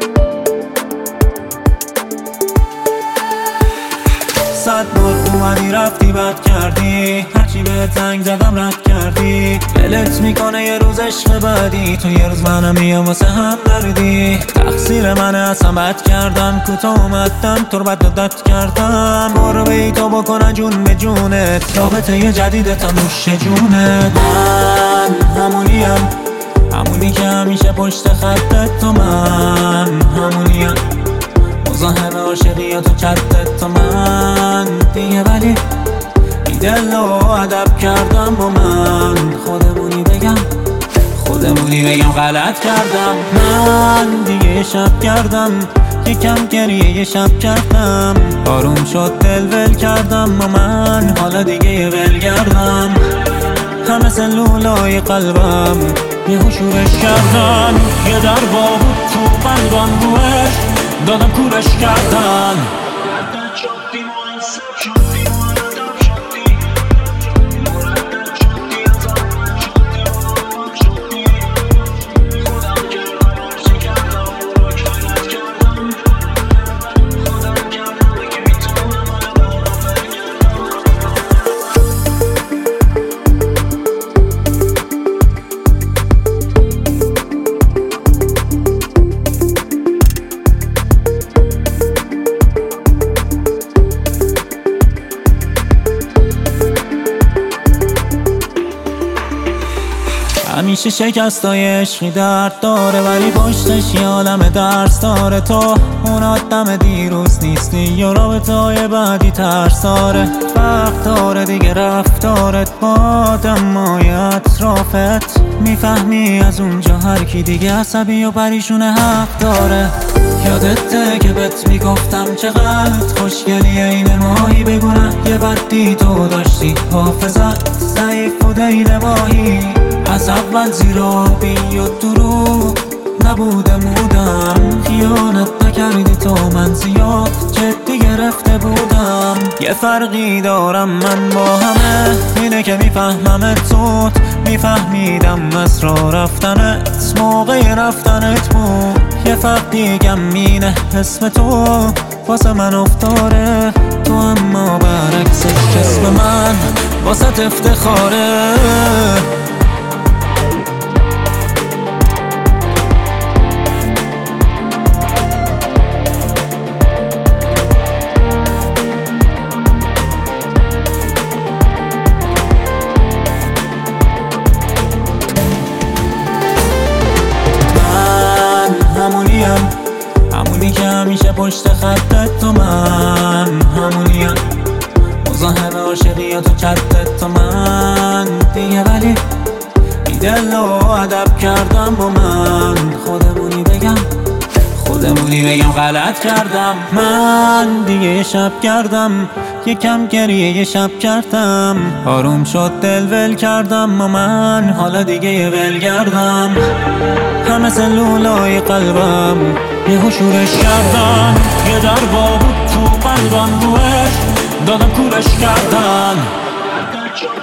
صد بار اومدی رفتی بد کردی، هرچی به زنگ زدم رد کردی. دلت میکنه یه روز عشق بعدی، تو یه روز منم میام واسه هم دردی. تقصیر منه اصلا بد کردم، کوتاه اومدم تو رو بد عادت کردم. برو بی تو بکنه جون به جونت، رابطه یه جدید تا نوش جونت. من همونی که همیشه پشت خطت، تو من همونیم مزاحم عاشقی تو چتت، تو من دیگه ولی بی دل و ادب کردم با من. خودمونی بگم غلط کردم. من دیگه یه شب کردم، یکم گریه یه شب کردم. آروم شد دل ول کردم با من، حالا دیگه یه ول کردم. همه سلولای قلبم یه شورش کردن، یه در بود تو قلبم روش دادم کورش کردن. همیشه شکستای عشقی درد داره، ولی پشتش یه عالم درس داره. تو اون آدم دیروز نیستی، یا رابطه‌های بعدی ترس داره. وقت داره دیگه رفتارت با آدمای اطرافت، میفهمی از اونجا هر کی دیگه عصبی و پریشونه حق داره. یادته که بهت میگفتم چقدر خوشگلی این ماهی، بگونه یه بدی تو داشتی، حافظت ضعیف و دید ماهی. از اول زیرابی و دروغ نبودم خیانت نکردی تو، من زیاد جدی گرفته بودم. یه فرقی دارم من با همه، اینه که میفهممت زود، میفهمیدم اسرار رفتنت موقع رفتنت بود. یه فرق دیگم اینه اسم تو واسه من افتاره، تو اما برعکسش اسم من واسه افتخاره. همونی که همیشه پشت خطت، تو من همونیم مزاحم عاشقی تو چتت، تو من دیگه ولی بی دل و ادب کردم با من. خودمونی بگم غلط کردم. من دیگه یه شب کردم، یکم گریه یه شب کردم. آروم شد دل ول کردم با من، حالا دیگه یه ول کردم. همه سلولای قلبم یه شورش کردن، یه در بود تو قلبم روش دادم کورش کردن.